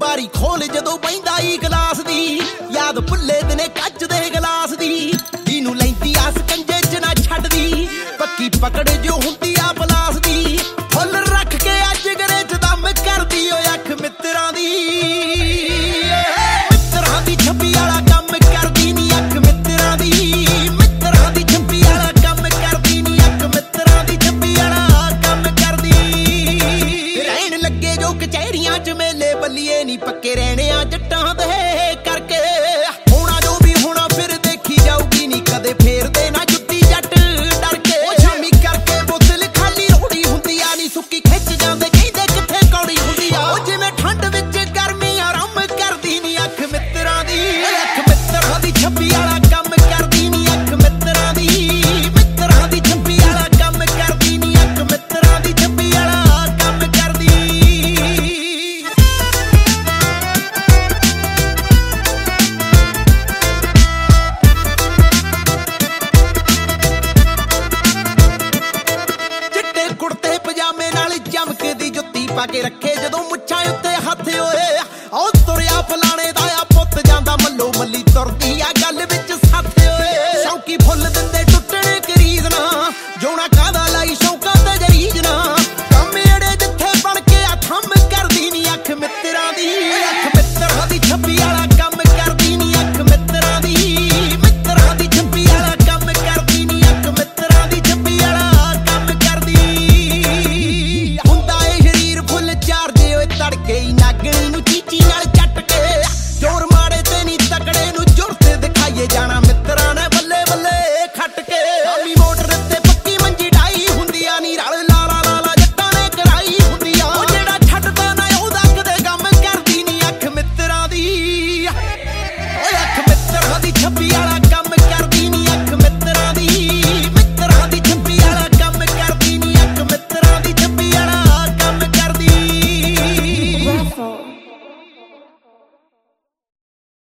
ਵਾਰੀ ਖੋਲ ਜਦੋਂ ਬਹਿੰਦਾ ਈ ਗਲਾਸ ਦੀ ਯਾਦ ਭੁੱਲੇ ਦਿਨੇ ਕੱਚ ਦੇ ਗਲਾਸ ਦੀ ਇਹਨੂੰ ਲੈਂਦੀ ਆਸ ਕੰਜੇ ਚ ਨਾ ਛੱਡਦੀ ਪੱਕੀ ਪਕੜ ਜੋ ਹੁੰਦੀ ਆ ਪਲਾਸ ਦੀ ਫੁੱਲ ਰੱਖ ਕੇ ਅੱਜ ਗਰੇ ਚ ਦਮ ਕਰਦੀ ਓਏ ਅੱਖ ਮਿੱਤਰਾਂ ਦੀ ਮਿੱਤਰਾਂ ਦੀ ਛੱਬੀ ਵਾਲਾ ਕੰਮ ਕਰਦੀ ਨੀ ਅੱਖ ਮਿੱਤਰਾਂ ਦੀ ਮਿੱਤਰਾਂ ਦੀ ਛੱਬੀ ਵਾਲਾ ਕੰਮ ਕਰਦੀ ਨੀ ਅੱਖ ਮਿੱਤਰਾਂ ਦੀ ਛੱਬੀ ਵਾਲਾ ਕੰਮ ਕਰਦੀ ਰਹਿਣ ਲੱਗੇ ਜੋ ਕਚਹਿਰੀਆਂ ਚ ਮੇਲੇ ਬੱਲੀਏ ਨੀ ਪੱਕੇ ਰਹਿਣੇ ਆ ਜੱਟਾਂ ਦੇ ਕਰਕੇ ਹੋਣਾ ਜੋ ਵੀ ਹੋਣਾ ਫਿਰ ਦੇਖੀ ਜਾਊਗੀ ਨੀ ਕਦੇ ਫੇਰਦੇ ਨਾ ਜੁੱਤੀ ਜੱਟ ਡਰ ਕੇ ਉਹ ਸ਼ਾਮੀ ਕਰਕੇ ਬੋਤਲ ਖਾਲੀ ਰੋੜੀ ਹੁੰਦੀ ਆ ਨੀ ਸੁੱਕੀ ਖਿੱਚ ਜਾਂਦੇ ਕਹਿੰਦੇ ਕਿੱਥੇ ਕੌੜੀ ਹੁੰਦੀ ਆ ਉਹ ਜਿਵੇਂ ਠੰਡ ਵਿੱਚ ਗਰਮੀ ਆਰਾਮ ਕਰਦੀ ਨੀ ਅੱਖ ਮਿੱਤਰਾਂ ਦੀ ਅੱਖ ਮਿੱਤਰਾਂ ਦੀ ਛੱਬੀ ਵਾਲਾ ਕੰਮ ਕਰਦੀ ਨੀ ਅੱਖ ਮਿੱਤਰਾਂ ਦੀ ਮਿੱਤਰਾਂ ਦੀ ਛੱਬੀ ਵਾਲਾ ਕੰਮ ਕਰਦੀ ਨੀ ਅੱਖ ਮਿੱਤਰਾਂ ਦੀ ਛੱਬੀ ਵਾਲਾ ਕੰਮ ਕਰਦੀ ਕੁੜਤੇ ਪਜਾਮੇ ਨਾਲ ਚਮਕਦੀ ਜੁੱਤੀ ਪਾ ਕੇ ਰੱਖੇ ਜਦੋਂ ਮੁੱਛਾਂ ਉੱਤੇ ਹੱਥ ਓਏ ਉਹ ਤੁਰਿਆ ਫਲਾਣੇ ਦਾ ਆ ਪੁੱਤ ਜਾਂਦਾ ਮੱਲੋ ਮੱਲੀ ਤੁਰਦੀ ਆ ਗੱਲ ਵਿੱਚ ਸਾਥ ਓਏ ਸ਼ੌਂਕੀ ਫੁੱਲ ਦਿੰਦੇ ਟੁੱਟਣੇ ਕਰੀਜ਼ ਨਾ ਜੋਣਾ ਕਾਹਦਾ ਲਾਈ ਸ਼ੌਂਕਾਂ ਤੇ ਜਰੀਜ ਨਾ